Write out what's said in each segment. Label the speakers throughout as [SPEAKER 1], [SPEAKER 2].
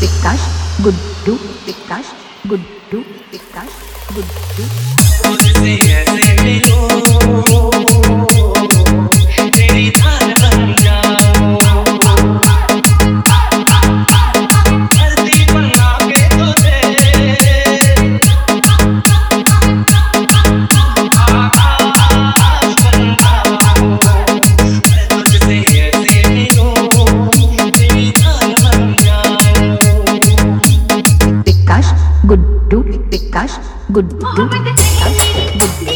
[SPEAKER 1] विकास गुड्डू विकास गुड्डू विकास गुड्डू
[SPEAKER 2] तुझसे ऐसे मिलो तेरी धार बन जाऊं धरती बना के तुझे आकाश बन जाऊं मैं तुझसे ऐसे मिलो तेरी धार बन जाऊं
[SPEAKER 1] विकास गुड्डू विकास गुड्डू विकास गुड्डू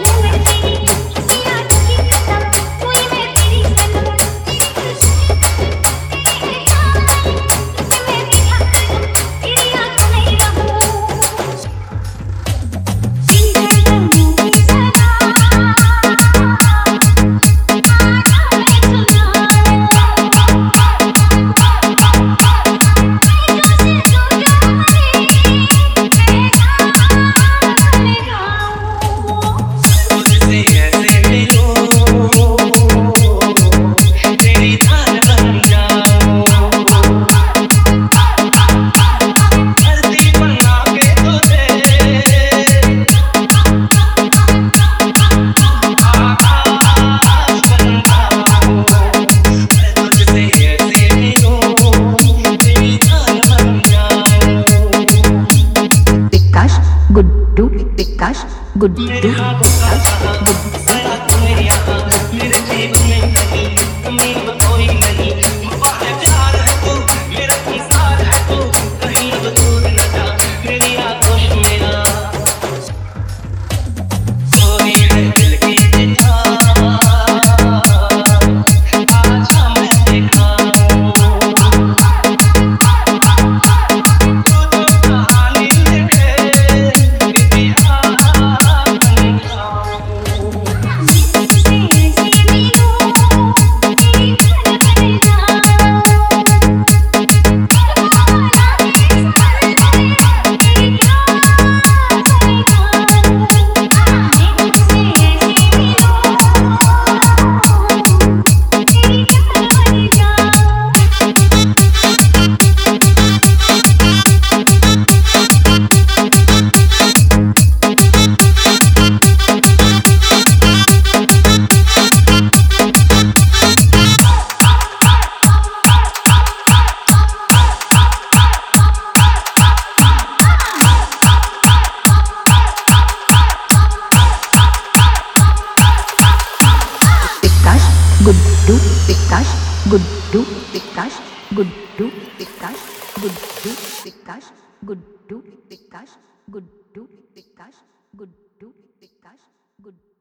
[SPEAKER 1] गुड्डू विकास गुड्डू विकास
[SPEAKER 2] मेरे जीवन में कहीं कमी तो कोई नहीं प्यार है तू मेरा संसार है तू कहीं तो दूर न जा मेरी आगोश मेरा सोई है दिल की चिट्ठा आजा मैं देखा
[SPEAKER 1] गुड्डू विकास गुड्डू विकास गुड्डू विकास गुड्डू विकास गुड्डू विकास गुड्डू विकास गुड्डू विकास गुड्डू